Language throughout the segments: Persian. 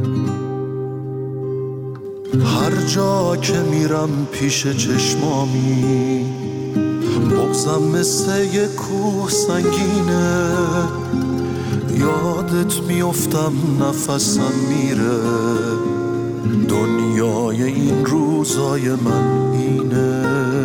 هر جا که میرم پیش چشمامی بغضم مثل یک کوه سنگینه، یادت میافتم نفسم میره، دنیای این روزای من اینه.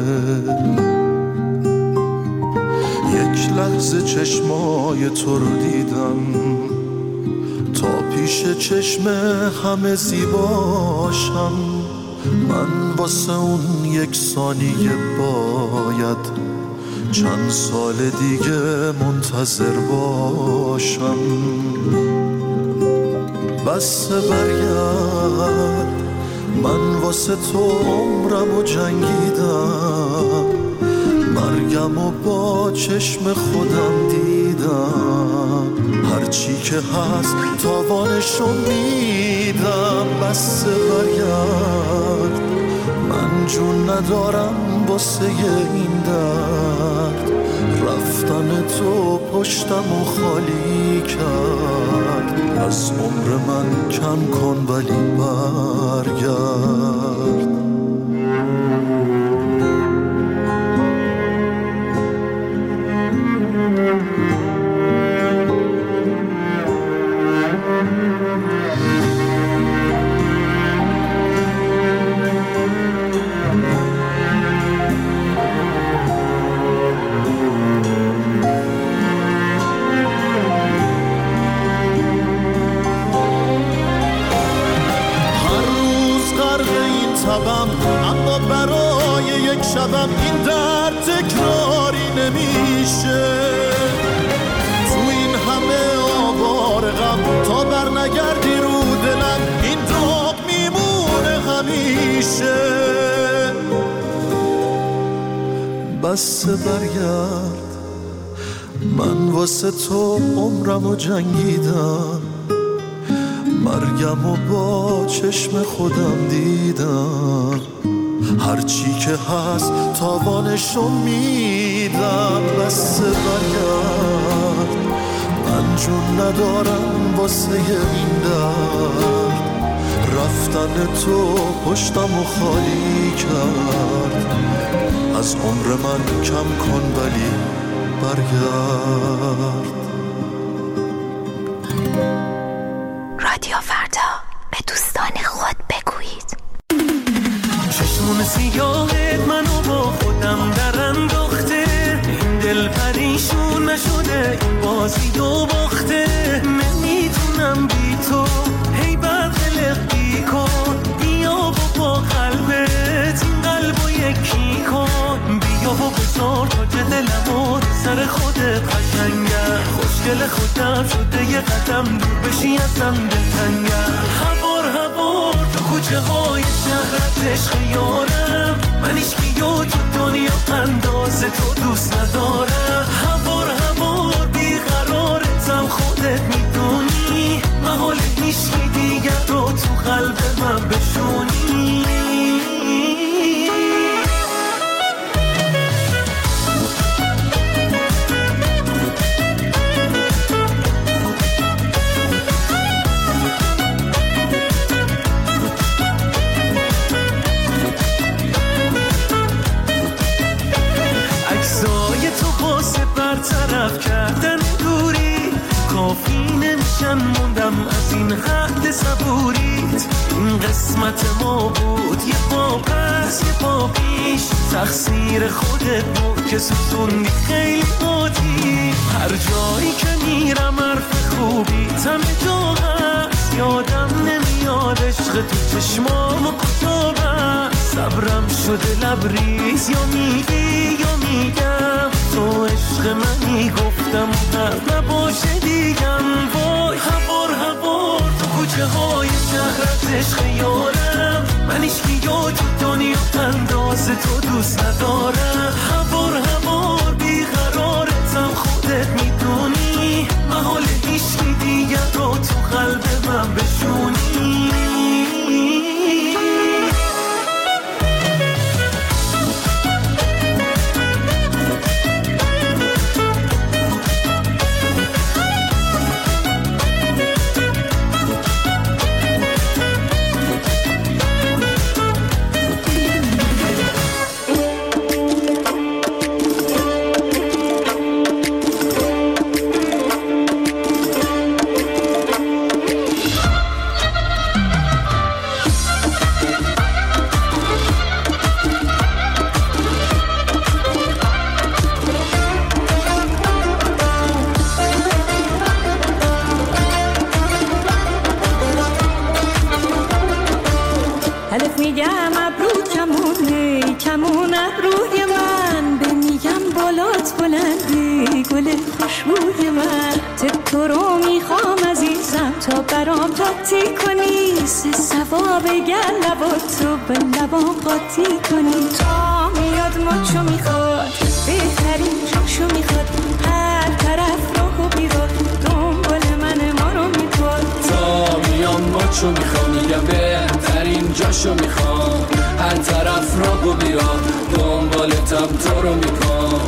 یک لحظه چشمای تو رو دیدم تا پیش چشم همه زیباشم، من واسه اون یک ثانیه باید چند سال دیگه منتظر باشم. بس برگرد، من واسه تو عمرمو جنگیدم، مرگم و با چشم خودم دیدم، هرچی که هست تاوانشو میدم. بس برگرد، من جون ندارم واسه این درد، رفتن تو پشتمو خالی کرد، از عمر من کم کن ولی برگرد. اما برای یک شبم این درد تکراری نمیشه، تو این همه آوار غم تا بر نگردی رو دلم این داغ میمونه همیشه. بس برگرد، من واسه تو عمرمو جنگیدم، مرگم و با چشم خودم دیدم، هرچی که هست تاوانشو میدم. بس برگرد، من جون ندارم واسه این درد، رفتن تو پشتمو خالی کرد، از عمر من کم کن ولی برگرد. رادیو فردا، به دوستان خود بگویید. چشمون سیاهت منو با خودم در انداخته، این دل پریشون نشده، این بازی دو باخته، نمیتونم بی تو هی برقلق بی کن، بیا با قلبت این قلبو یکی کن، بیا و بذار تاج دلمو سر خودت قشنگه، خوشگل خودم شده یه قدم دور بشی ازم دلتنگه. هوار تو کوچه های شهرت عشق یارم، من ایشکی تو دنیا انداز تو دوست ندارم. هوار بیقرارتم خودت میدونی، محال ایشکی دیگر رو تو قلب من بشونی. برطرف کردن دوری کافی نمیشن، موندم از این حد صبوریت، این قسمت ما بود یه پا پس یه پا پیش، تقصیر خودت بود که ستوندی خیلی بودی، هر جایی که میرم حرف خوبی همه جا هست، یادم نمیاد عشق تو چشمام و کجا بست، صبرم شده لبریز یا میگی یا میگم، تو عشق منی گفتم و نباشه دیگم. وای هوار تو کوچه های شهرت عشق یارم، من ایشکی تو دنیا انداز تو دوست ندارم. هوار بیقرارتم خودت میدونی، محال ایشکی دیگر رو تو قلب من بشونی. الف میگم ابرو کمونه کمون ابروی من به میگم بالات بلندی گل خوشبوی من تو رو میخوام عزیزم تا برام قاطی کنی سه ثواب گل لباتو به لبام قاطی کنی تا میاد ماچو میخواد بهترین جاشو میخواد هر طرف راهو بیراد دنبال من ما رو میپاد تا میام ماچو میخوام میگم بهترین جاشو میخوام هر طرف راهو بیراد دنبالتم تو رو میپاد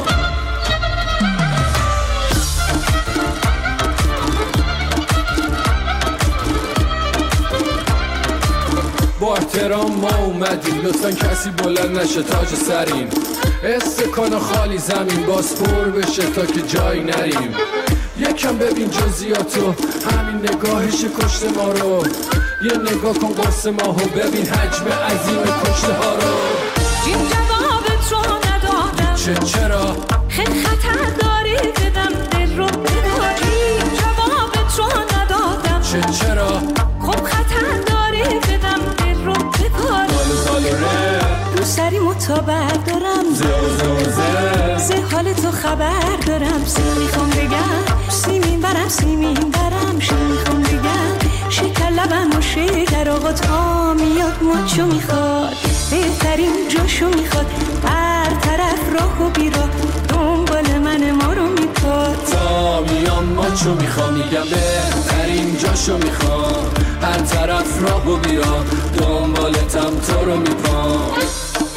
با احترام ما اومدیم لطفا کسی بلند نشه تاج سریم استکان خالی زمین باز پر بشه تا که جایی نریم یکم ببین جزئیاتو همین نگاهش کشته ما رو یه نگاه کن قرص ماهو ببین حجم عظیم کشته ها رو این جوابت رو ندادم چرا؟ خیلی خطر داری بدم دل رو بداری جوابت رو ندادم چرا؟ خب خطر داری بدم دل رو بداری دو سری متابر دارم زه حال تو خبر دارم سی میخوام بگم سیمین برم شی میخوام بگم شکر لبم و شکر آقا تا میاد ماچو میخواد بهترین جاشو میخواد هر طرف راه و بیراه دنبال من ما رو میپاد تا میام ماچو میخوام میگم بهترین جاشو میخوام هر طرف راه و بیراه دنبالتم تو رو میپاد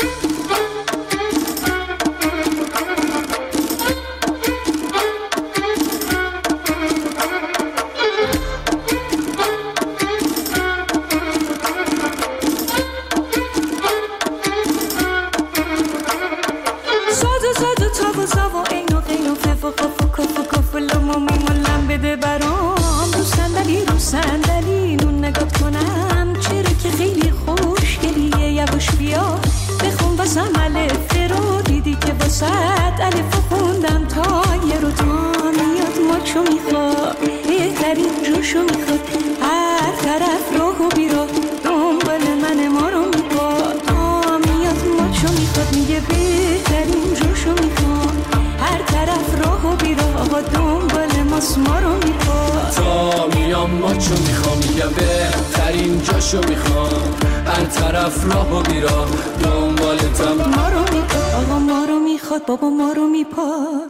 صندلی نون نگاه کنم چرا که خیلی خوشگلیه یواش بیا بخون واسم الف رو دیدی که واسط الف خوندم تا یه رو تا میاد ماچو میخواد بهترین جوشو میخواد هر طرف راهو بیراه دنبال من ما رو میپاد تا میاد ماچو میخواد میگه بهترین جوشو میخواد هر طرف راهو بیراه دنبال ماست ما رو میپاد تا میام ماچو میخوام میگم بهترین جاشو میخوام هر طرف راهو بیراه دنبالتم ما رو میپاد آقا ما رو میخواد بابا ما رو میپاد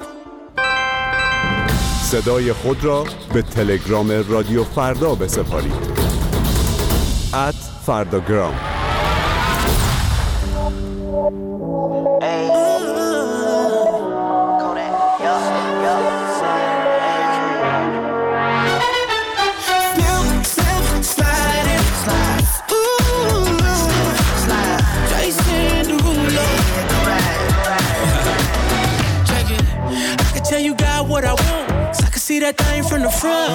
صدای خود را به تلگرام رادیو فردا بسپارید @فرداگرام What I want, so I can see that thing from the front.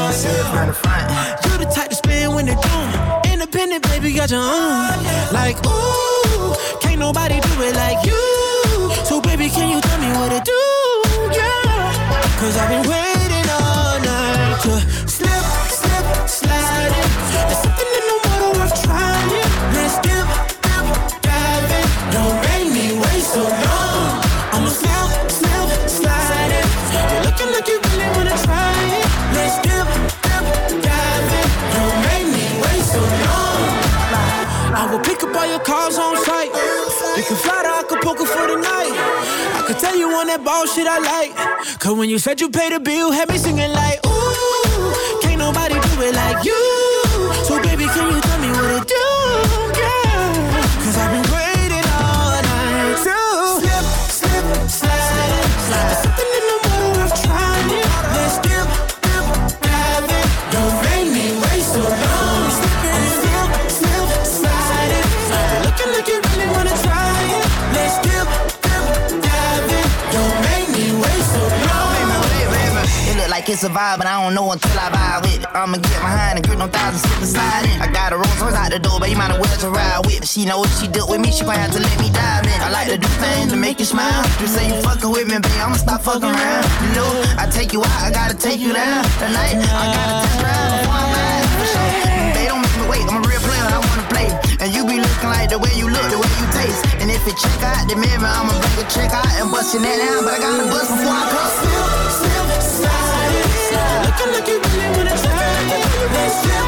You the type to spin when they do. Independent, baby, got your own. Like, ooh, can't nobody do it like you. So, baby, can you tell me what to do? Yeah, cause I've been waiting all night to slip, slip, slide it. There's something in the water worth trying. Let's dip, dip, dive in. Don't make me wait so long. I'ma slip, slip, slide it. You're looking like you really wanna try it. Let's dip, dip, dive in. Don't make me wait so long. I will pick up all your cars on sight. You can fly to Acapulco for the night. I could tell you on that ball shit I like. Cause when you said you paid the bill, had me singing like, ooh, can't nobody do it like you. So baby, can you tell me what to do? Yeah, cause I've been waiting all night to slip, slip, slide it. There's something in the water worth trying. Let's dip, dip, dive in. Don't make me wait so long. I'm slip, slip, slide it. You're looking like you really wanna try it. Let's dip, dip, dive in. Don't make me wait so long. It look like it's a vibe, but I don't know until I vibe with it. I'ma get behind and grip no thousand sit beside it. I got a Rolls Royce out the door, but you might as well to ride with. She know what she do with me, she gon' have to let me dive in. I like to do things to make you smile. You say you fucking with me, babe, I'ma stop fucking around. You know, I take you out, I gotta take you down. Tonight, I gotta test drive before I'm mad for sure. They don't make me wait, I'm a real player, I wanna play. And you be looking like the look, the way you taste. And if it check out the mirror, I'ma bring a check out and bust your neck down. But I gotta bust before I come. Slip, slide. Looking like you really wanna try. Slip,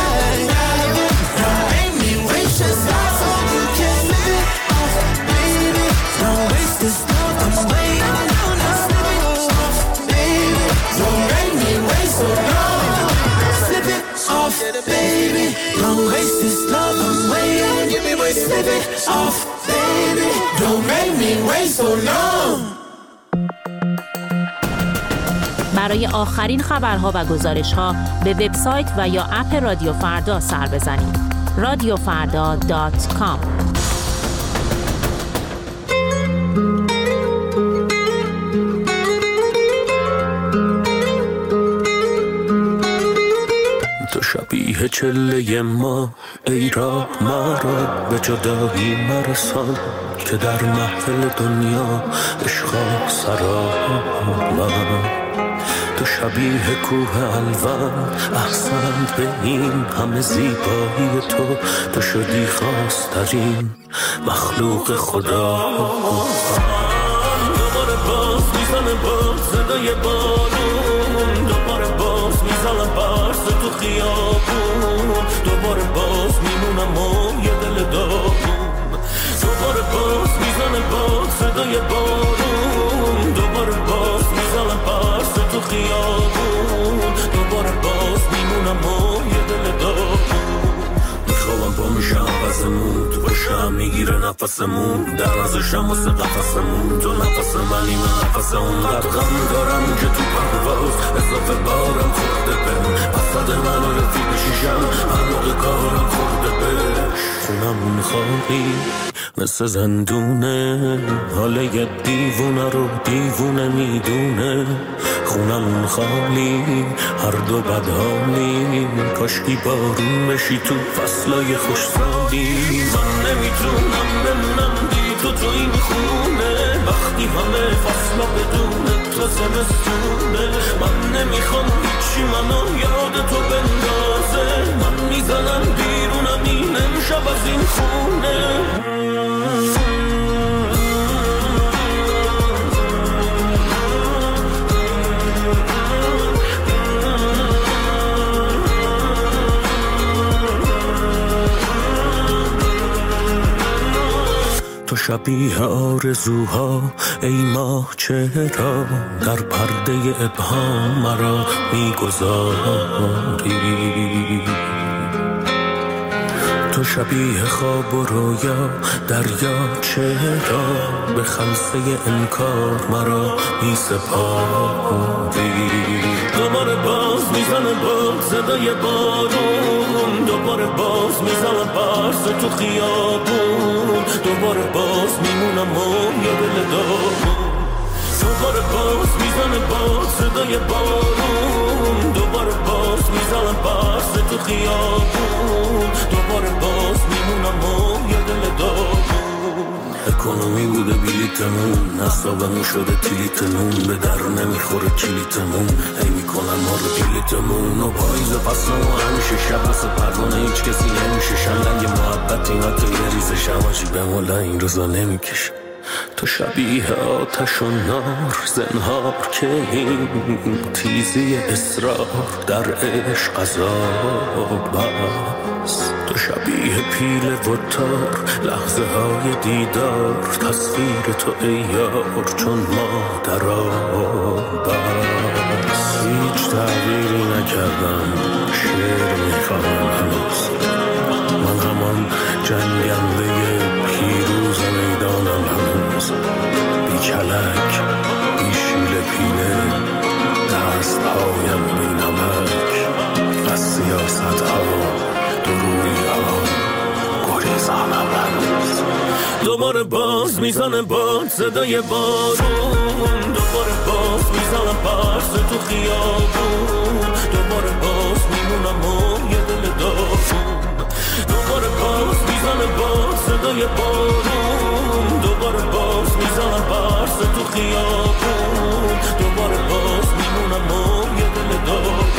make me waste your time so you can slip it off, baby. Don't waste this love, I'm waiting. Slip it off, baby. Don't make me wait so long. Slip it off, baby. Don't waste this love, I'm waiting. Give me wait, slip it off, baby. Don't make me wait so long. برای آخرین خبرها و گزارش‌ها به وبسایت و یا اپ رادیو فردا سر بزنید. radiofarda.com. تو شبیه چله ما ای را مرا به جدایی مرسان که در محفل دنیا عشقا سرا من. تو شبیه کوه الوان احسنت به این همه زیبایی تو شدی خواسترین مخلوق خدا. دوباره باز میزنه باز صدای بارون، دوباره باز میزنم برس تو خیابون، دوباره باز میمونم و یه دل داغون. دوباره باز میزنه باز صدای بارون، دوباره باز میزنم برس تو خیابون، دوباره باز میمونم و یه دل داغون. میخوام با میشم عوضمون، تو باشم میگیره نفسمون، در نزشم واسه قفسمون، تو نفس منی من نفس اون. لبغم دارم که تو پرواز اضافه بارم خورده بهم، وسط من و رفیق شیشم هموقع کارم خورده بهش. خونمون خالی مثل زندونه، حال یه دیوونه رو دیوونه میدونه. خونمون خالی هر دو بدحالی، کاشکی بارون بشی تو فصلای خوشسالی. من نمیتونم بمونم بی تو این خونه، وقتی همه فصلا بدون تو زمستونه. من نمیخوام هیچی منو یاد تو بندازه، من میزنم بیرونم این امشب از این خونه. تو شبیه آرزوها ای ماه چرا در پرده ابهام مرا میگذاری. تو شبیه خواب و رویا دریا چرا به خلسه انکار مرا میسپاری. دوباره باز میزنه باز صدای بارون، دوباره باز میزنه برس تو خیابون، دوباره باز میمونم و یه دل داغون. دوباره باز میزنه باز صدای بارون، دوباره باز میزنه برس تو خیابون، دوباره باز میمونم و یه دل داغون. اکونومی بوده بلیتمون، حسابمون شده تیلیتمون، به در نمیخوره کلیتمون، هی میکنن ما رو کلیتمون. و پاییز پس نمو همیشه شب واسه پروانه هیچ کسی نمیشه شنگ محبت اینا تو یه ریز شماجی به مولا این روزا نمیکشه. تو شبیه آتش و نار زنهار که این تیزی اصرار در عشق عذاب است. تو شبیه پیل و تار لحظه های دیدار، تصویر تو ای یار چون ما در آب است. هیچ تغییری نکردم، شعر میخوام هنوز، من همان جنگنده پیروز میدانم هنوز. بی کلک بی شیل پیله دست هایم بی نمک، از سیاست ها دروری ها گریزانم هنوز. دوباره باز میزنه باز صدای بارون، دوباره باز میزنم برس تو خیابون، دوباره باز میمونم و یه دل داغون. دوباره باز میزنه باز صدای بارون، دوباره باز میزنم برس تو خیابون، دوباره باز میمونم و یه دل داغون.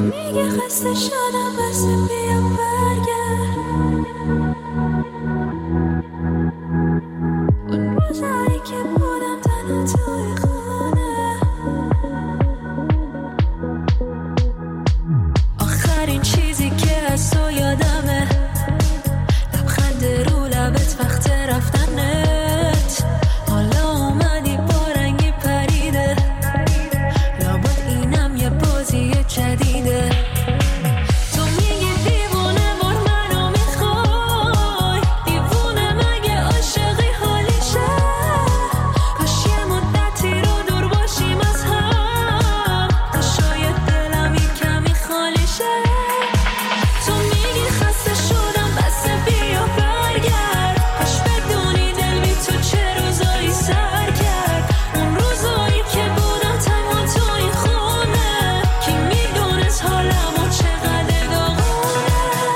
میگه خسته شدم بس بیا برگرد اون روزایی که بودم تنها توی خونه آخرین چیزی که از تو یادمه لبخند رو لبت وقت رفتنت حالا اومدی با رنگی پریده لابد اینم یه بازی جدیده تو میگی دیوونه بار منو میخوای دیوونه مگه عاشقی حالیشه کاش یه مدتی رو دور باشیم از هم تا شاید دلم یه کمی خالی شه تو میگی خسته شدم بس بیا برگرد کاش بدونی دل بی تو چه روزایی سر کرد اون روزایی که بودم تنها تو این خونه کی میدونست حالمو چقدر داغونه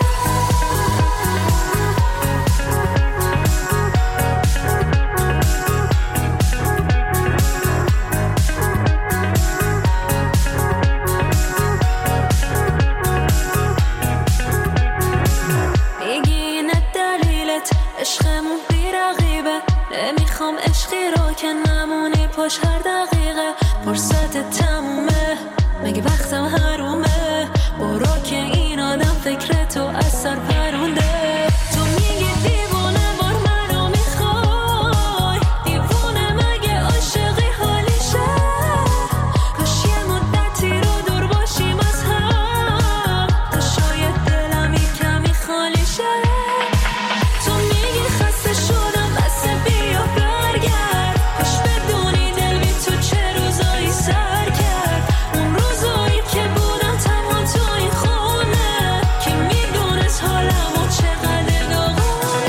میگی اینه دلیلت عشقمون بی رقیبه نمیخوام عشقی رو که نمونی پاش هر دقیقه فرصت تمومه مگه وقتم حرومه برو که این آدم فکر تو از سر پرونده تو میگی دیوونه بار منو میخوای دیوونه مگه عاشقی حالیشه کاش یه مدتی رو دور باشیم از هم تا شاید دلم یه کمی خالی شه تو میگی خسته شدم بس بیا برگرد کاش بدونی دل بی تو چه روزایی سر کرد اون روزایی که بودم تنها تو این خونه کی میدونست حالمو چقدر داغونه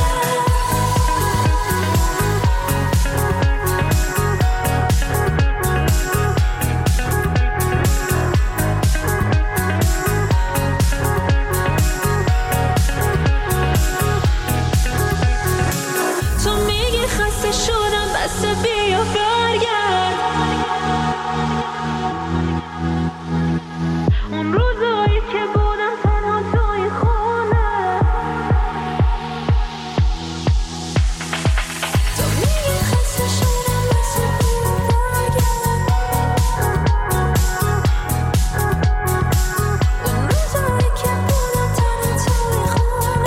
تو میگی خسته شدم بس بیا برگرد اون روزایی که بودم تنها تو این خونه تو میگی خسته شدم بس بیا برگرد اون روزایی که بودم تنها تو این خونه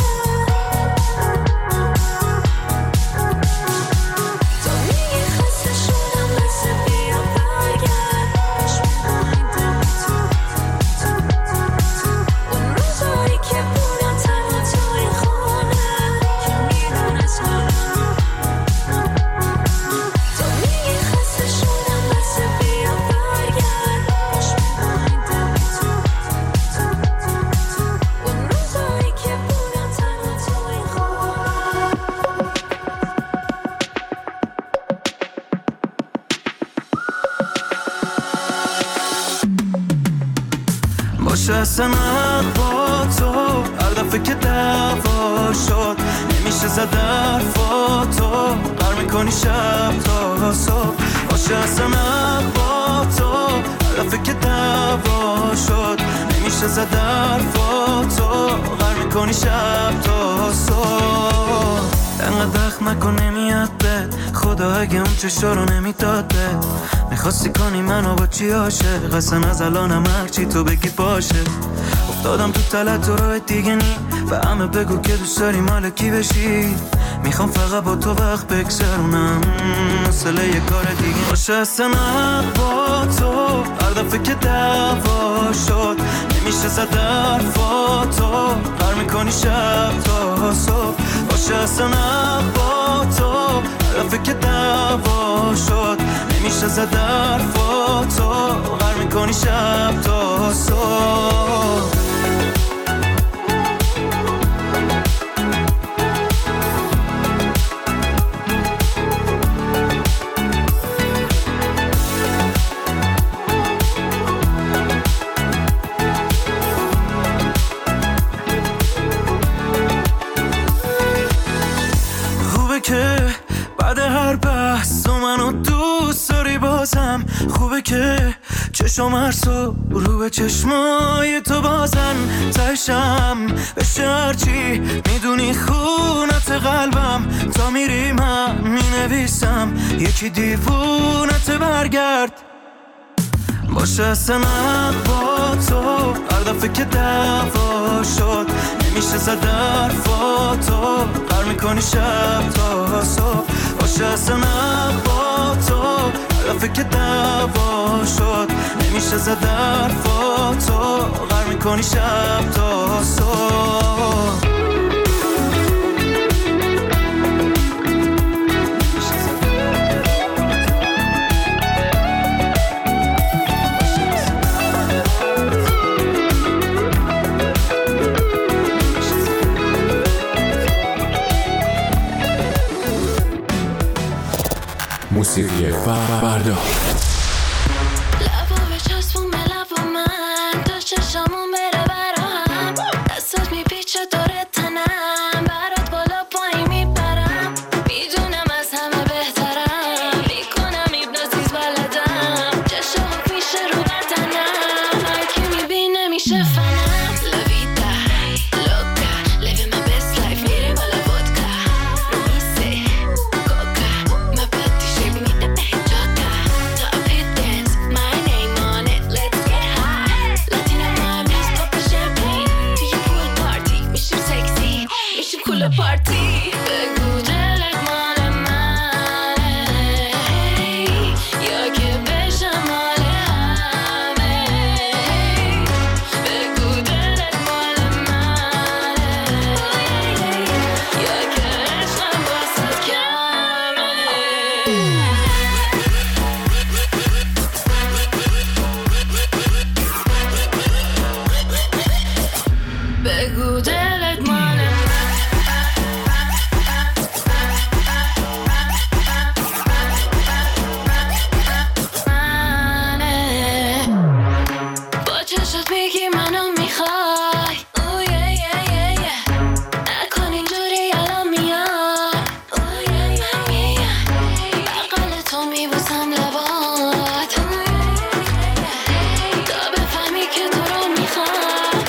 تو میگی خسته شدم بس بیا برگرد کاش میخواین دل تو اون روزایی که بودم تنها تو این خونه که میدونست حالم تو میگی خسته شدم بس بیا برگرد کاش میخواین دل تو اون روزایی که بودم تنها تو این خونه باشه اصلا حق با تو هر دفعه که دعوا شد نمیشه زد حرفاتو غر میکنی شب تا صبح باشه اصلا حق با تو هر دفعه که دعوا شد نمیشه زد حرفاتو غر میکنی شب تا صبح انقدر دخم نکن نمیاد بد خدا اگه اون چشا رو نمیداد بد میخواستی کنی منو با چی عاشق اصلا از الانم هرچی تو بگی باشه افتادم تو تلت تو راه دیگه نی و همه بگو که دوست داری مال کی بشی میخوام فقط با تو وقت بگذرونم مسئله یه کار دیگه باشه اصلا حق با تو هر دفعه که دعوا شد نمیشه زد حرفاتو غر میکنی شب تا صبح باشه اصلا حق با تو هر دفعه که دعوا شد نمیشه زد حرفاتو غر میکنی شب تا صبح که بعد هر بحث و منو دوست داری بازم خوبه که چشم هر صبح رو به چشمای تو بازن تشم بشه هرچی میدونی خونت قلبم تا میری من مینویسم یکی دیوونت برگرد باشه اصلا با تو هر دفعه که دعوا شد نمیشه زد حرفاتو غر میکنی شب تا صبح باشه اصلا با تو هر دفعه که دعوا شد نمیشه زد حرفاتو غر میکنی شب تا صبح موسیقی فردا لبا بچسبون به لب من تا چشمون بره براهم دستات میپیچه دور تنم برات بالا پایین میپرم میدونم از همه بهترم میکنم ایبنوتیز بلدم چشم پیشه رو بدنم هرکی میبینه میشه فنم پارتی بگو دلت مال منه یا که بشم مال همه بگو دلت مال منه یا که عشقم واسه کمه بگو دلت مال میگی منو میخوای نکن اینجوری الان میای بقل تو میبوسم لبات تا بفهمی که تو رو میخوام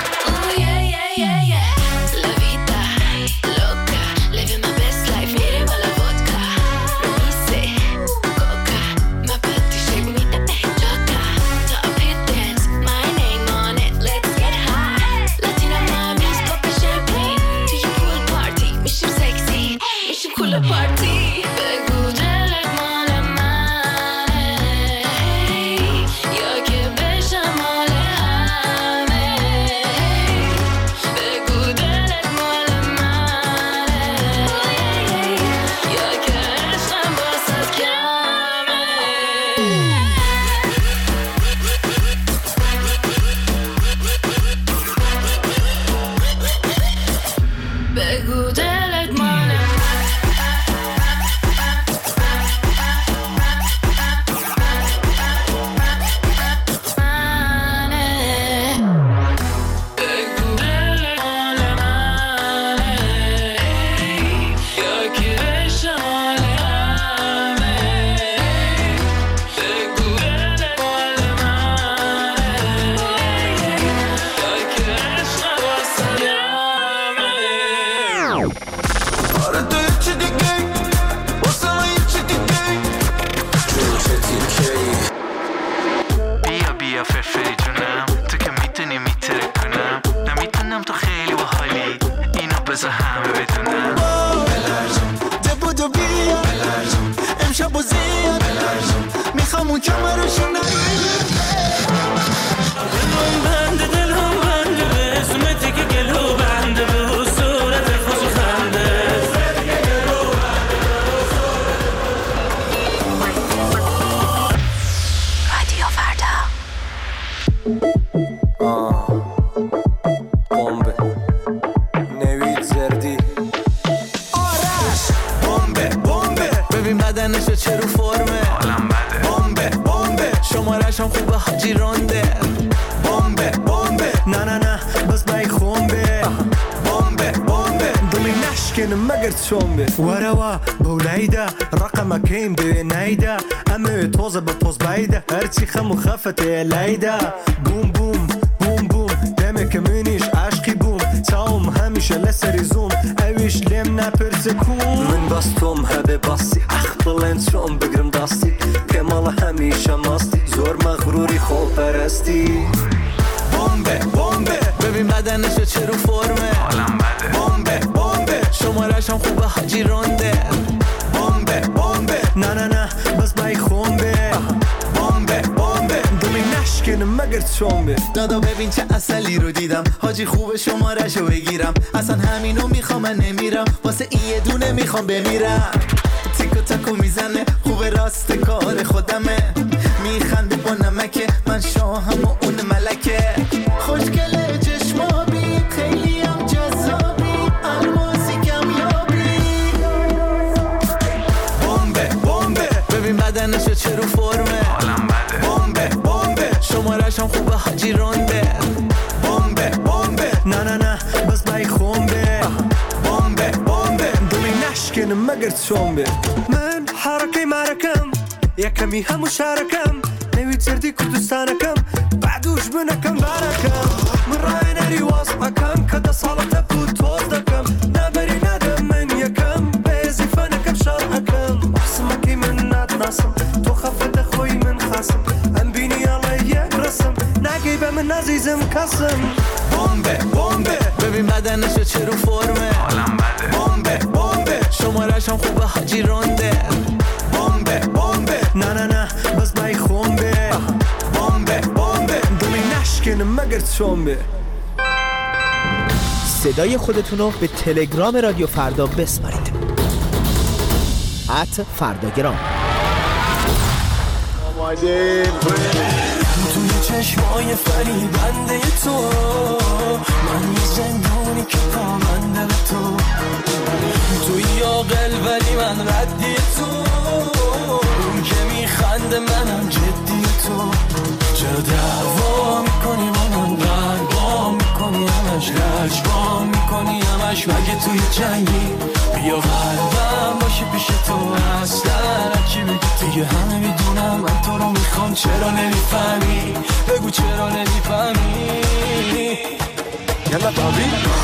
La vida loca, living my best life, میریم بالا vodka رویسه کوکا my body shape میده به جاتا top hit dance my name on it let's get high Latina mommies pop champagne توی pool party میشیم sexy میشیم cool party بگو دلت مال منه یا که بشم مال همه بگو دلت مال منه یا که عشقم واسه کمه بگو دلت مال بیا فرفری جونم تو که میتونی میتره کنم نمیتونم تو خیلی باحالی اینو بذار همه بدونم بلرزون دبودو بیا بلرزون امشب و زیاد بلرزون میخوام اون کمرشو نگیرم دلم بنده به اسمتی که گلو بنده به صورت خوش و خنده رادیو فردا بمب نوید زردی آرش بمبه ببین بدنشو چه رو فرمه حالم بده بمبه شمارش هم خوبه حاجی رونده بمبه نه بس بای خونبه بمبه دومی نشکن مگر چومبه وروا بولایده رقم کیم به نیده امه توزه به پوز بایده هرچی خم و خفته لایده بوم بوم بوم بوم دمه که منیش عشقی بوم تاوم همیشه لسری زوم اویش لیم نپرسه کون من باستم هبه باستی بلند شم بگرم داستی که مال همیشه ماستی زور مغروری خوب پرستی بومبه بومبه ببین بدنشو چه رو فرمه حالم بده بومبه بومبه شمارش هم خوبه حاجی رونده بومبه بومبه نه نه نه بس بای خونبه بومبه بومبه دلی نشکنه مگر چومبه دادا ببین چه اصلی رو دیدم حاجی خوبه شمارشو بگیرم اصلا همینو میخوام من نمیرم واسه این یه دونه میخوام بمیرم تیکو تاکو میزنه خوبه راست کار خودمه میخنده با نمکه من شاهم و اون ملکه خوشگله چشمابی خیلی هم جذابی الماسی کمیابی بومبه بومبه ببین بدنشو چه رو فرمه حالم بده بومبه بومبه شمارش هم خوبه حاجی رونده بومبه بومبه نه نه نه بس بای خونبه بومبه بومبه دلی نشکنه مگر چومبه من حرکه مرکم یکمی همو شرکم نوید زردی کردستانکم بعدوش بنکم برکم من رای نری واس اکم کده سالت بود توز دکم نبری ندم من یکم بیزیفه نکم شرحکم احسمکی من ندناسم تو خفت خوی من خاسم ام بینی علی یک رسم نگی به من عزیزم کسم بومبه بومبه ببین بدنشو چه رو فرمه حالم بده بومبه بومبه شمارش هم خوبه حاجی رونده بومبه بومبه نه نه نه بس بای خونبه بومبه بومبه دلی نشکنه مگر چومبه صدای خودتونو به تلگرام رادیو فردا بسپارید @فرداگرام توی چشمای فریبنده تو من یه زندونی که پابنده به تو توی عاقل ولی من ردی تو اون که میخنده منم جدی تو چرا دعوا میکنی با من قلبا میکنی همش لجبا میکنی همش مگه توی جنگی بیا قلبم باشه پیش تو اصلا چی بگی دیگه همه میدونم من تو رو میخوام چرا نمیفهمی بگو چرا نمیفهمی یلا بابی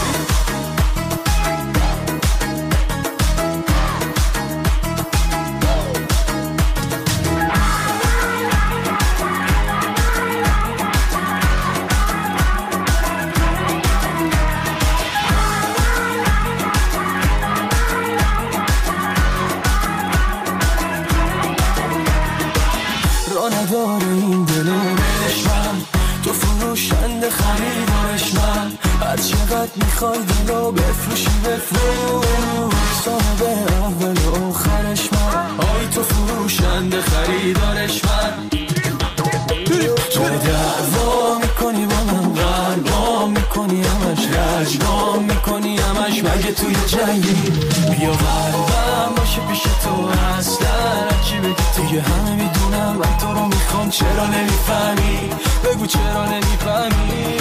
نداره این دلش من تو فروشنده خریدارش من هر چقدر میخوای دلو بفروشی بفروش صاحب اول و آخرش من آی تو فروشنده خریدارش من چرا دعوا میکنی با من قلبا میکنی همش لجبا میکنی همش مگه توی جنگی بیا قلبم باشه پیش تو اصلا چی بگی دیگه همه میدونم من تو رو میخوام چرا نمیفهمی بگو چرا نمیفهمی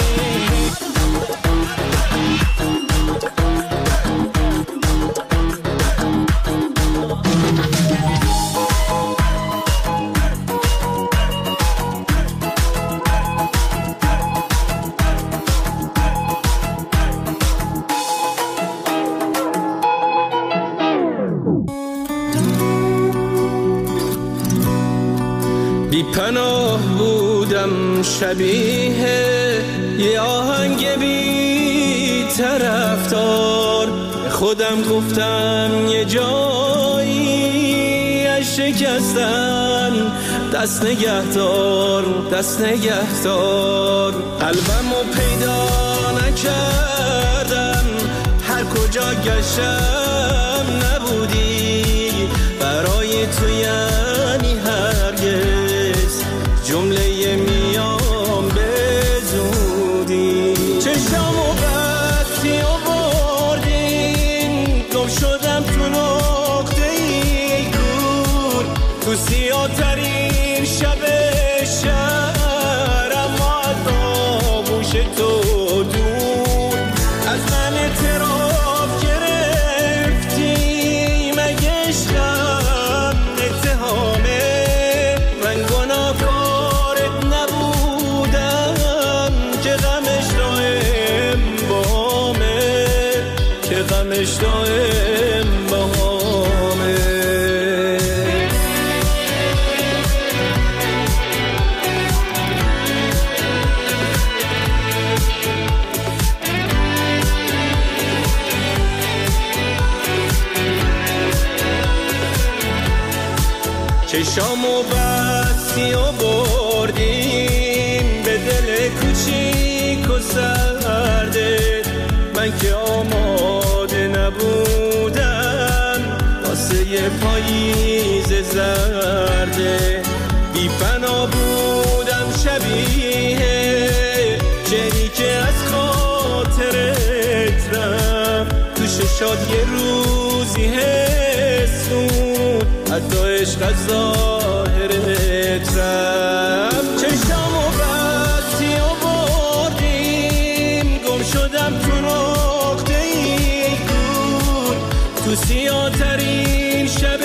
پناه بودم شبیه یه آهنگ بی طرفدار خودم گفتم یه جایی از شکستن دست نگهدار دست نگهدار قلبمو پیدا نکردم هر کجا گشتم نبودی برای تو یعنی هرگز جمله میام به زودی چشمو بستی و بردین گم شدم تو نقطه ای دور تو سیاه ترین شب شهر اما از آغوش تو دور از من اعتراف گرفتی چشامو بستی و بردیم به دل کوچیک و سرده، من که آماده نبودم واسه یه پاییز زرده، بی پناه بودم شبیه جنی که از خاطرت رفت، تو ششاد یه روزی حس بود حتی عشق از ظاهرت رفت. چشامو بستی و بردیم گم شدم تو نقطه ای کور، تو سیاه ترین شب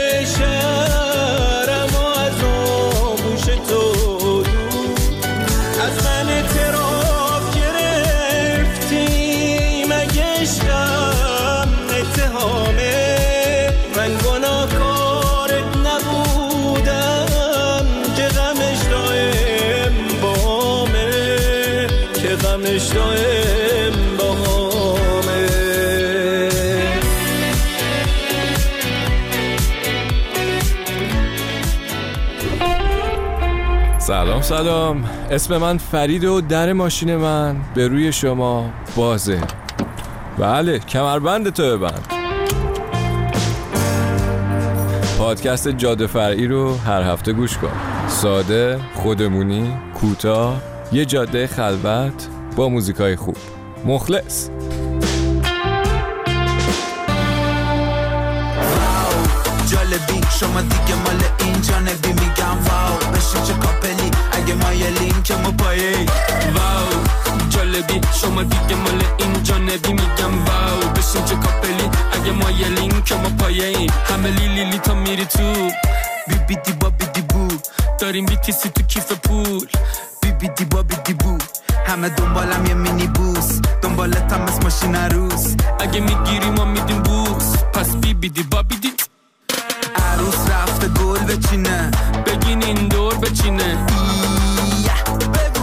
شهر، اما از آغوش تو دور از من اعتراف گرفتی، مگه عشقم اتهامه، من گناهکارت نبودم که غمش دائم باهامه، که غمش دائم باهامه. سلام، اسم من فرید و در ماشین من به روی شما بازه. بله، کمربند تو ببند. پادکست جاده فرعی رو هر هفته گوش کن. ساده، خودمونی، کوتاه، یه جاده خلوت با موزیکای خوب. مخلص. جالبی شما دیگه مال این جانبی، میگم واو بشین چه کاپلی اگه ما یه لینکمو پایه، واو جالبی شما دیگه مال این جانبی، میگم واو بشین چه کاپلی اگه ما یه لینکمو پایه، همه لیلی تا میری تو بی بی دی با بی دی بو، داریم بیتیسی تو کیف پول، بی بی دی با بی دی بو، همه دنبالم یه مینی بوس، دنبالتم از ماشین عروس، اگه میگیری ما میدیم بوس، پس بی بی دی با بی دی. عروس رفته گل بچینه، بگین این دور بچینه، بگو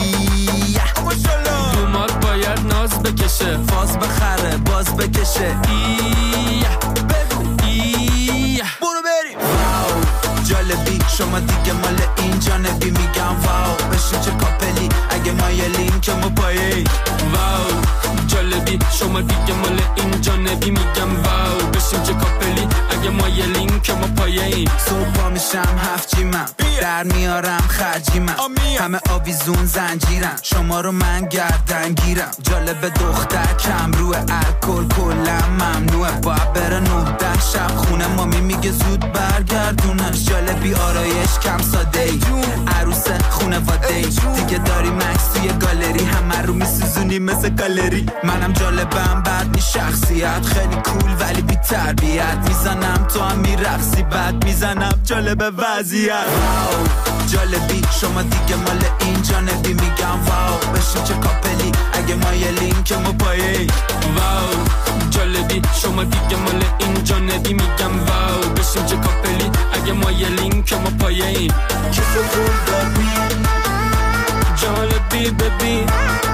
دومات باید ناز بکشه، فاز بخره باز بکشه، بگو برو بریم. واو جالبی شما دیگه مال این جانبی، میگم واو بشین چه کاپلی اگه ما یه لینکمو پایه، واو جالبی شما دیگه مال این جانبی، میگم واو بشین چه کاپلی اگه ما یه لینکمو پایه، صبح پا میشم هفت جیمم در میارم خرجیمم، همه آویزون زنجیرم، شما رو من گردن گیرم، جالب دختر کم روه، الکل کلم ممنوعه، باید بره 9 شب خونه، مامی میگه زود برگردونش، جالبی آرایش کم ساده ای، عروس خونه واده ای، دیگه داری مکس توی گالری، همه رو میسوزونی مثل گالری، منم جالبم بعد نی شخصیت، خیلی کول ولی بی تربیت، میزنم تو هم میرقصی بعد میزنم جالب وضعیت، جالبی شما دیگه مال این جانبی، میگم واو بشین چه کاپلی اگه ما یه لینکمو پایه، واو جالبی شما دیگه مال این جانبی، میگم واو بشین چه کاپلی اگه ما یه لینکمو پایه، کسو پول دادی جالبی ببین،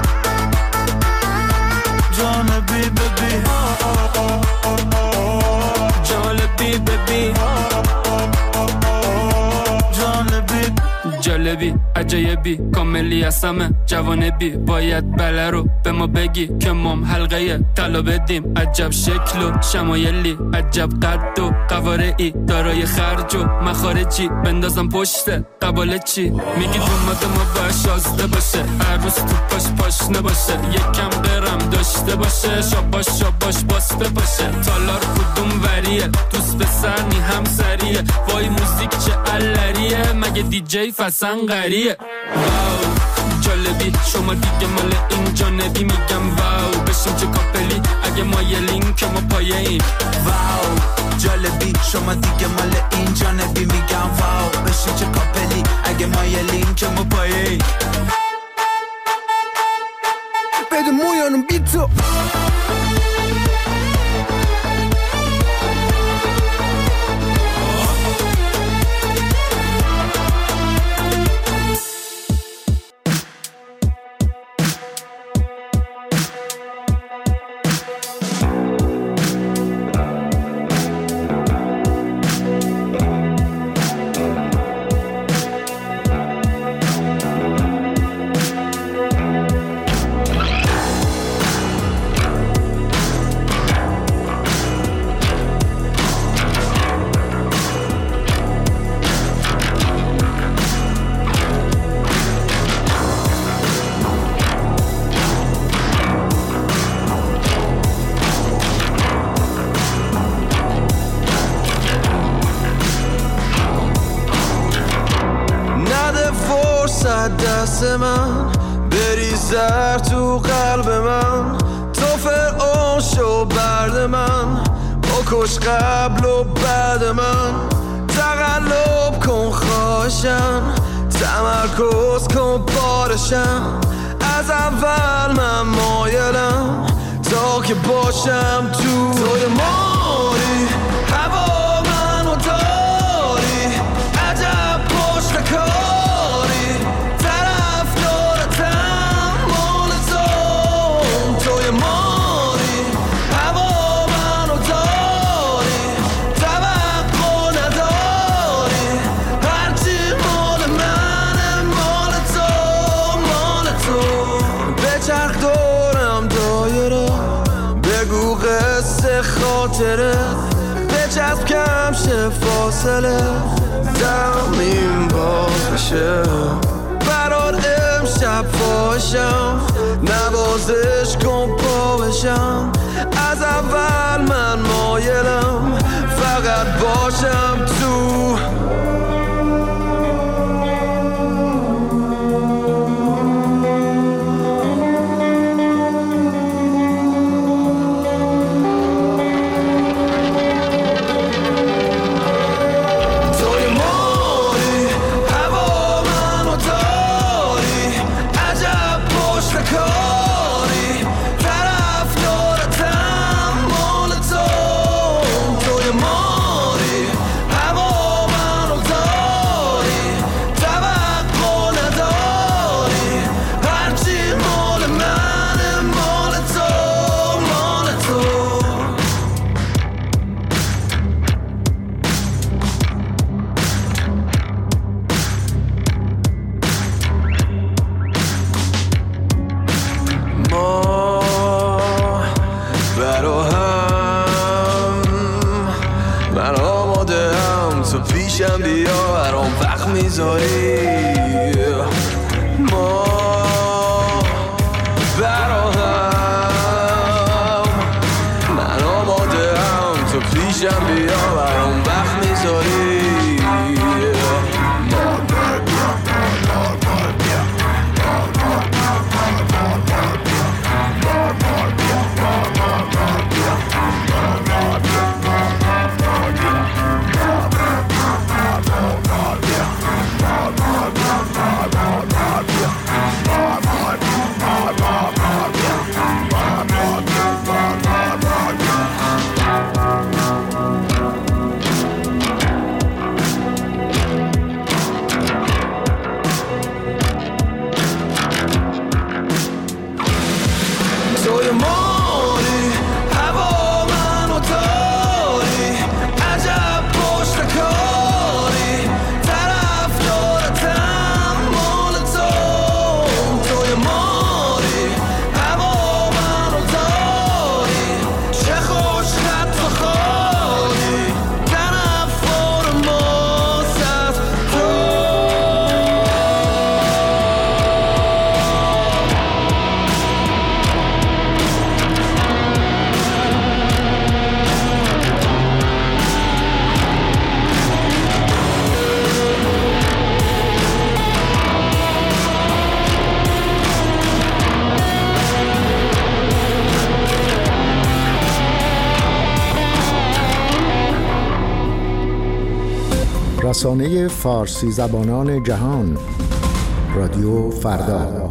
جانبی ببین، جالبی ببین، جانبی جالبی عجایبی کاملی از همه جوانبی، باید بله رو به ما بگی که مام حلقه طلا بدیم، عجب شکل و شمایلی، عجب قد و قوارعی، دارای خرج و مخارجی، بندازم پشت قباله چی میگی دومات ما باید شازده باشه، عروس تو پاش نباشه، یکم برم داشته باشه، شاباش باسته باشه، تالار کدوم وریه، دوست به سرنی هم سریه، وای موزیک چه علریه، مگه دیجی فسن غریه، واو جالبی شما دیگه مال این جانبی، میگم واو بشین چه کاپلی اگه ما یه لینکمو پایه ایم، واو جالبی شما دیگه مال این جانبی، میگم واو بشین چه کاپلی اگه ما یه لینکمو پایه ایم، بده مویانم بیتو واسه من بریزر تو قلب من، تو فرعون شو برد من، بکش قبل و بعد من، تقلب کن خواهشم، تمرکز کن بارشم، از اول من مایلم تا که باشم توی ماری، هوا منو داری، عجب پشت کاری، طرفدارتم مال توی ماری، هوا منو داری، توقع نداری، هرچی مال منه مال تو، بچرخ دورم دایره، بگو قصه خاطره، بچسب کم شه فاصله، زمین باز بشه برات امشب فاشم، نوازش کن پا بشم، از اول من مایلم فقط باشم تو. ما براهم، من آماده هم تو پیشم بیا، برام وقت میذاری. رسانه فارسی زبانان جهان، رادیو فردا.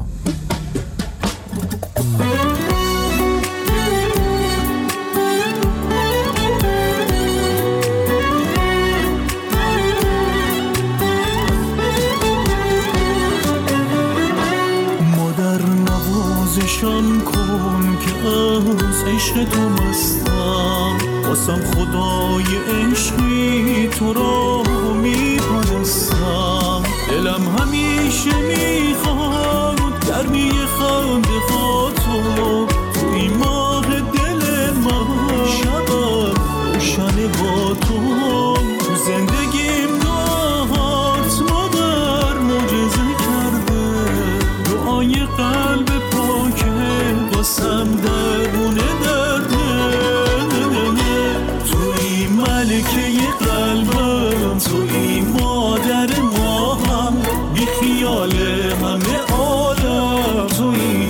مادر نوازشان کن که از عشق تو مستم، واسم خدای عشقی تو را میپرستم، دلم همیشه میخواد گرمی خنده ها تو، توی ماه دل من شبم روشن با تو، تو زندگیم دعات مادر معجزه کرده، دعای قلب پاکه واسم درونه درده، توی ملکه قلبم، توی مادر ما هم بی خیال همه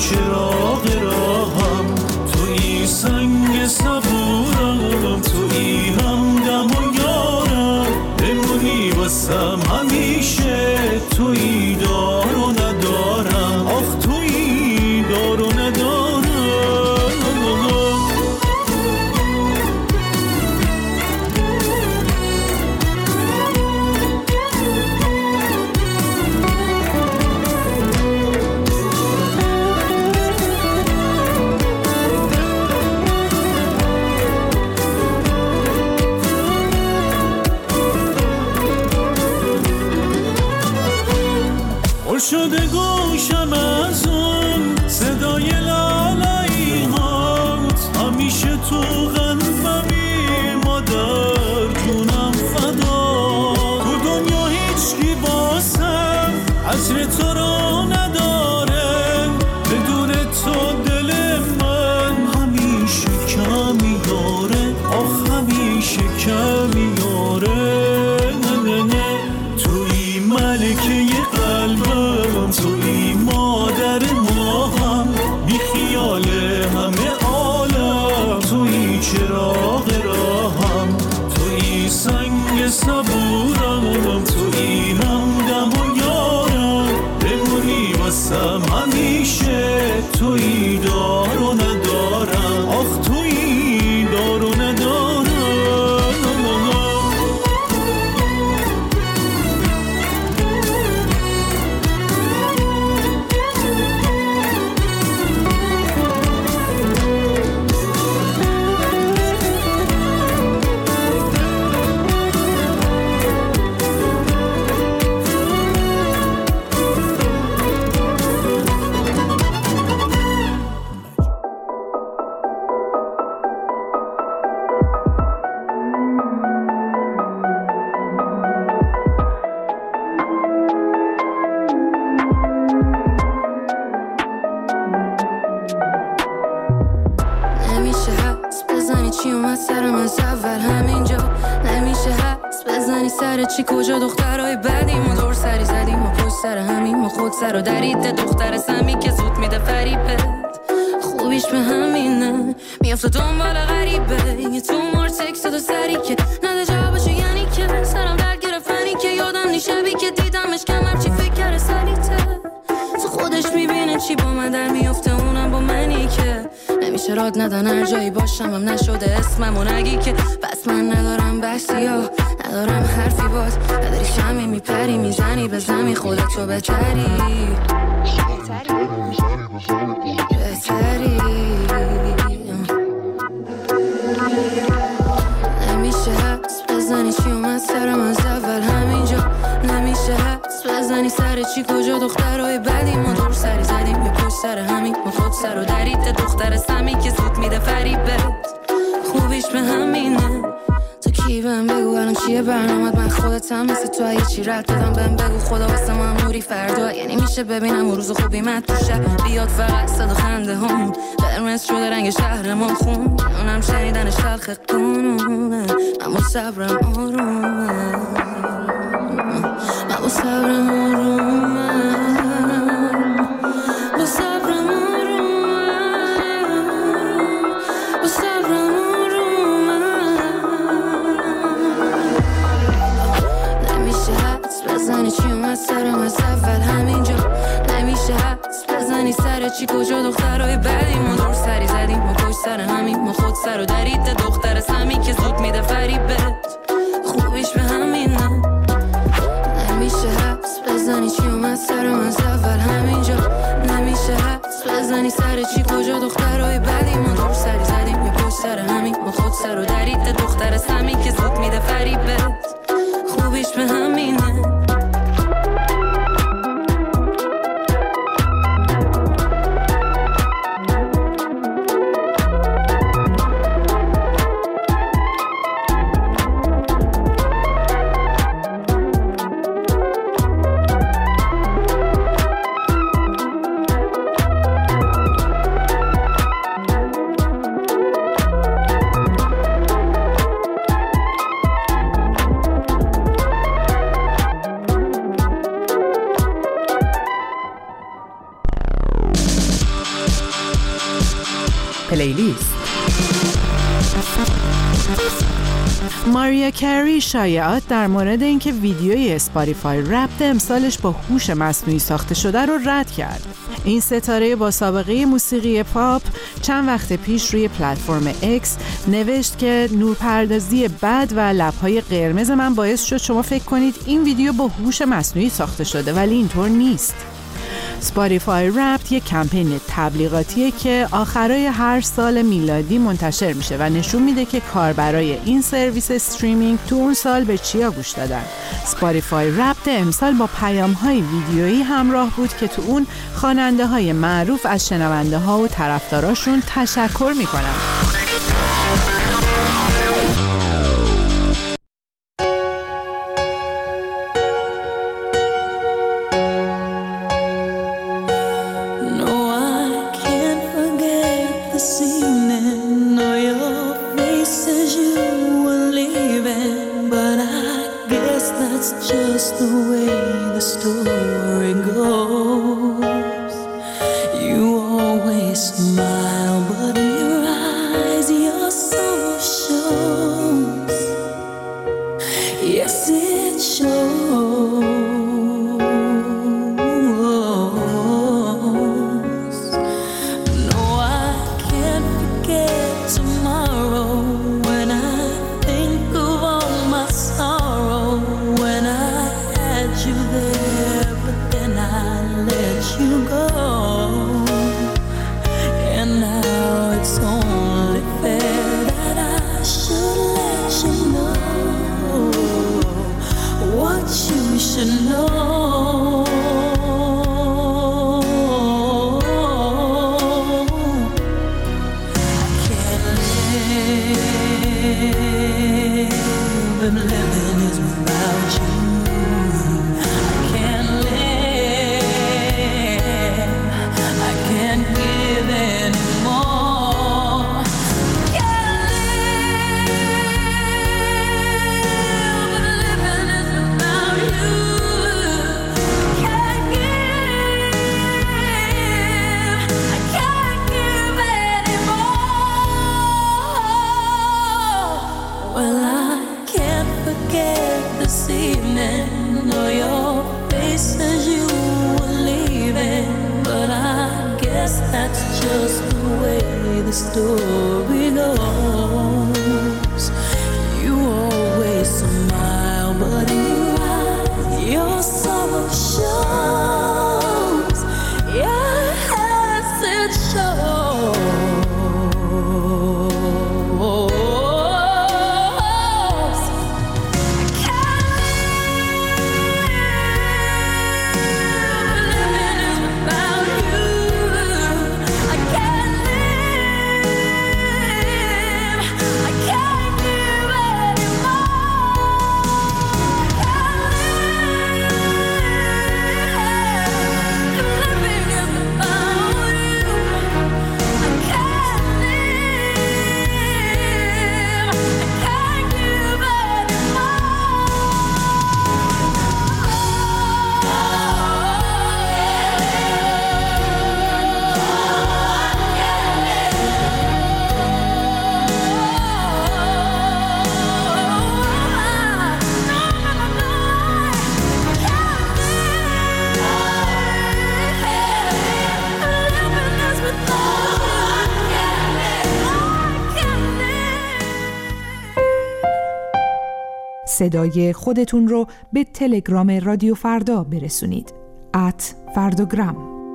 چراغ راهم، تویی سنگ صبورم، تویی همدم و یارم، بمونی واسم همیشه، تویی دار و ندارم، آخ تویی دار و ندارم. شده گوشم از اون صدای لالایی هات، همیشه تو قلبمی مادر جونم فدا، تو دنیا هیچکی باسم عطر تو رو نداره، بدون تو دل من همیشه کمی داره، آخ همیشه کمی داره. توی ملکه قلبم، توی مادر ماهم، بی خیال همه عالم، توی چراغ راهم، توی سنگ صبورم، توی همدم و یارم، بمونی واسم همیشه، توی دار و ندارم، آخ توی دار و ندارم. چی کجا دخترای بدیم و دور سری زدیم و پشت سر همیم و خود سر و درید دختر سمی که زود میده فریبت، خوبیش به همینه میافته دنبال غریبه، یه تو مار تکست دو سری که نده جوابشو، یعنی که سرم درد گرفتنی که یادم نیشبی که دیدمش کمر چی فکر کرده سریته، تو خودش میبینه چی با من در میافته، اونم با منی که نمیشه راد ندن هر جایی باشم هم نشده اسمم و نگی که بس من ندارم بحثی ها، ندارم حرفی باز، نداری شمی میپری میزنی به زمین خودتو بهتری نمیشه حدس بزنی چی اومد سرم از اول همینجا، نمیشه حدس بزنی سر چی کجا دخترهای بدیم و دور سری زدیم یه پشت سر همین و خود سر و درید دختر سمی که زود میده فریبت، خوبیش به همینه. تو کی بهم بگو الان چیه برنامت، من خودتم مثل تو یه چی رد دادم بهم بگو خدا واسه من موری فردا، یعنی میشه ببینم اون روز خوبی من تو شب بیاد فقط صدا خنده هم قرمز شده رنگ شهر ما خون، اونم شنیدنش تلخ قانونه، من با صبرم آرومه، من با صبرم آرومه، با صبرم آرومه، با صبرم آرومه. نمیشه حدس بزنی چی اومد سرم از اول همینجا، نمیشه حدس بزنی سر چی کجا دخترهای بدیم و دور سری زدیم و پشت سر همیم و خود سر و درید دختر سمی که زود میده فریبت، خوبیش به همینه. نمیشه حدس بزنی چی اومد سرم از اول همینجا، نمیشه حدس بزنی سر چی کجا دخترهای بدیم و دور سری زدیم و پشت سر همیم و خود سر و درید دختر سمی که زود میده فریبت، خوبیش به همینه. پلیلیست. ماریا کری شایعات در مورد اینکه ویدیوی اسپاتیفای رپت امسالش با هوش مصنوعی ساخته شده رو رد کرد. این ستاره با سابقه موسیقی پاپ چند وقت پیش روی پلتفرم اکس نوشت که نورپردازی بد و لب‌های قرمز من باعث شد شما فکر کنید این ویدیو با هوش مصنوعی ساخته شده، ولی اینطور نیست. اسپاتیفای رپت یک کمپین تبلیغاتیه که آخرای هر سال میلادی منتشر میشه و نشون میده که کاربرای این سرویس استریمینگ تو اون سال به چیا گوش دادن. اسپاتیفای رپت امسال با پیام‌های ویدیویی همراه بود که تو اون خواننده‌های معروف از شنونده‌ها و طرفداراشون تشکر میکنن. صدای خودتون رو به تلگرام رادیو فردا برسونید. @فرداگرام.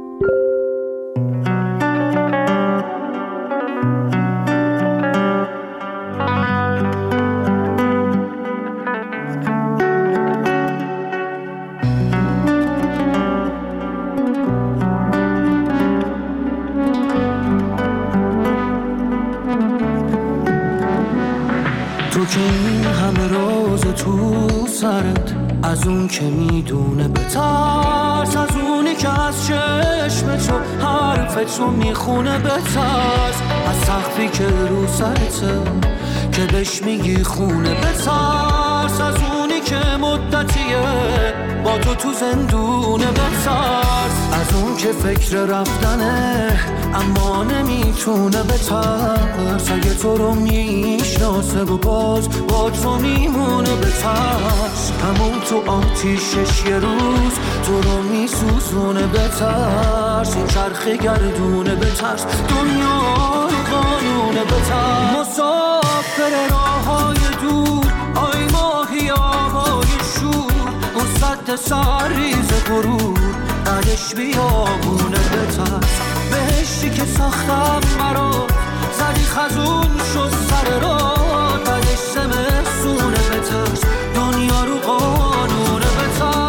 تو که این همه راز تو سرت، از اون که میدونه بترس، از اونی که از چشم تو حرفتو میخونه بترس، از سقفی که رو سرته که بهش میگی خونه بترس، از اونی که مدتیه با تو زندونه بترس، از اون که فکر رفتنه اما نمیتونه بترس، اگه تو رو میشناسه و باز با تو میمونه بترس، همون تو آتیشش یه روز تو رو میسوزونه بترس، این چرخ گردونه بترس، دنیا رو قانونه بترس، مسافر راههای دور آی ماهی آهای شور، اون سد سرریز غرور بعدش بیابونه بترس، بهشتی که ساختم برات زدی خزون شد سر راه، بعدش زمستونه بترس، دنیا رو قانونه بترس.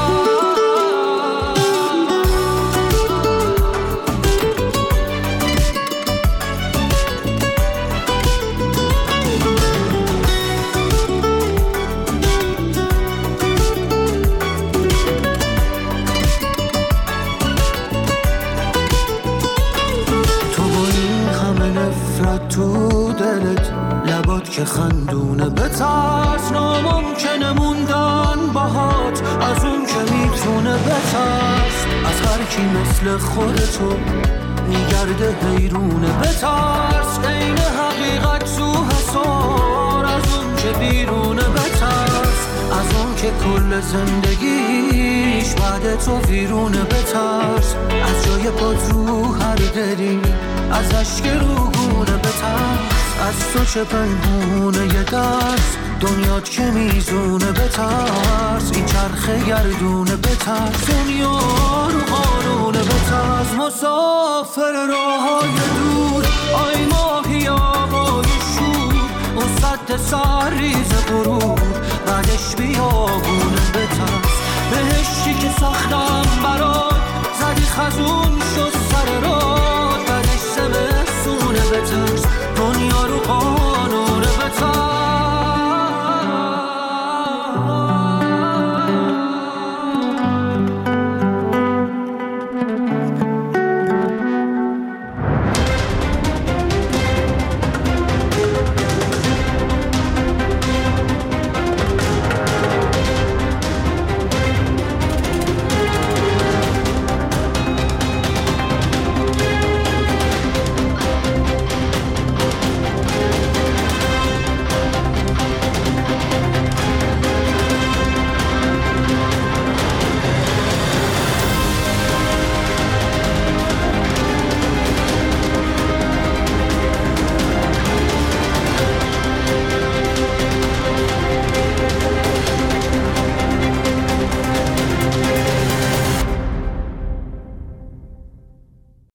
تو دلت لبات که خندونه بترس، ناممکنه موندن باهات از اون که میتونه بترس، از هر کی مثل خودتو میگرده حیرونه بترس، عین حقیقت تو حسار از اون که بیرونه بترس، از اون که کل زندگیش بعد تو ویرونه بترس، از جای پات رو هر دلی از اشک روگونه بترس، از تو چه پنهونه یه دست دنیات که میزونه بترس، این چرخ گردونه بترس، دنیا رو قانونه بترس، مسافر راههای دور آی ماهی آهای شور، اون سد سرریز غرور بعدش بیابونه بترس، بهشتی که ساختم برات زدی خزون